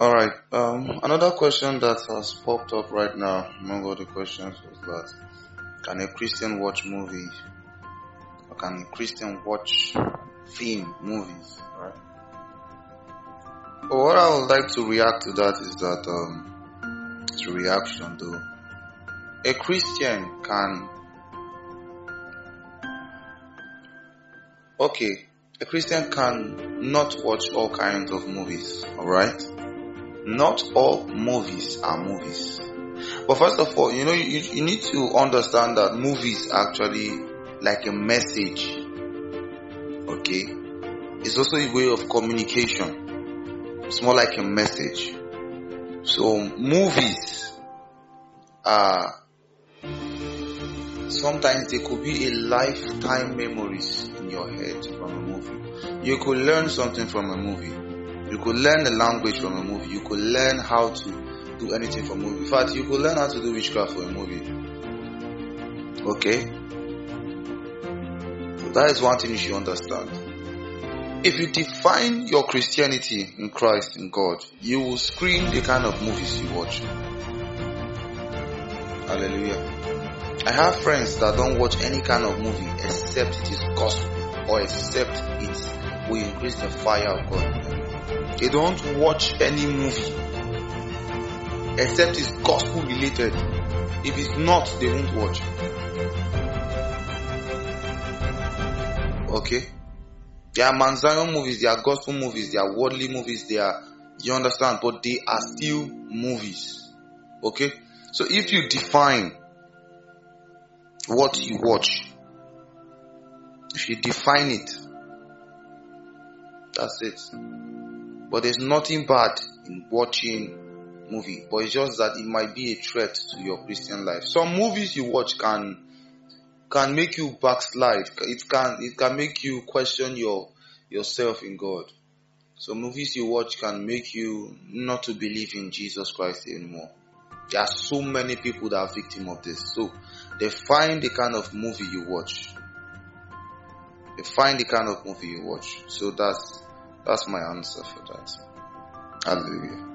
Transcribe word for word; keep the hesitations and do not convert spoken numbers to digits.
All right. Um, another question that has popped up right now among all the questions was that can a Christian watch movies or can a Christian watch film movies? All right. But what I would like to react to that is that um, it's a reaction though. A Christian can okay. A Christian can not watch all kinds of movies. All right. Not all movies are movies. But first of all, you know, you, you need to understand that movies are actually like a message. Okay? It's also a way of communication. It's more like a message. So movies are sometimes they could be a lifetime memories in your head from a movie. You could learn something from a movie. You could learn the language from a movie. You could learn how to do anything from a movie. In fact, you could learn how to do witchcraft for a movie. Okay? So that is one thing you should understand. If you define your Christianity in Christ, in God, you will screen the kind of movies you watch. Hallelujah. I have friends that don't watch any kind of movie except it is gospel or except it will increase the fire of God. They don't watch any movie except it's gospel related. If it's not, they won't watch. Okay? They are Mount Zion movies, they are gospel movies, they are worldly movies, they are, you understand, but they are still movies. Okay? So if you define what you watch, if you define it, that's it. But there's nothing bad in watching movie, but it's just that it might be a threat to your Christian life. Some movies you watch can can make you backslide. It can it can make you question your yourself in God. So movies you watch can make you not to believe in Jesus Christ anymore. There are so many people that are victim of this. So they find the kind of movie you watch. They find the kind of movie you watch. So that's that's my answer for that. Hallelujah.